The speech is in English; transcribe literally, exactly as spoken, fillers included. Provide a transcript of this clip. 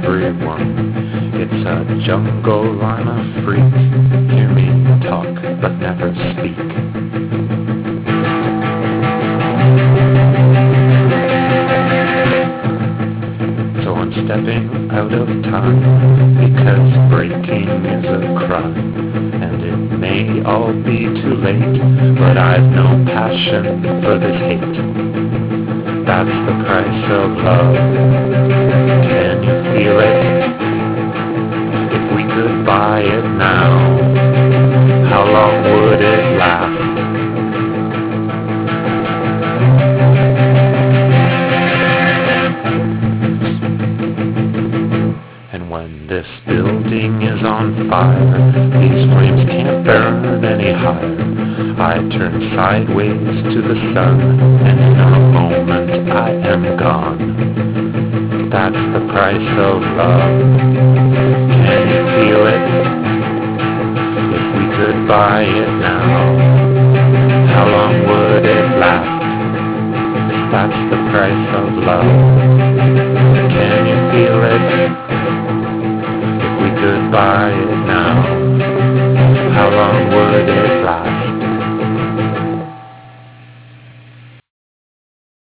everyone. It's a jungle, I'm a freak. Hear me talk, but never speak. So I'm stepping out of time, because breaking is a crime. And it may all be too late, but I've no passion for this hate. That's the price of love. Can you feel it? If we could buy it now, how long would it last? And when this building is on fire, these flames can't burn any higher. I turn sideways to the sun, and in a moment I am gone. That's the price of love. Can you feel it? If we could buy it now, how long would it last? That's the price of love. Can you feel it? If we could buy it now, how long would it last?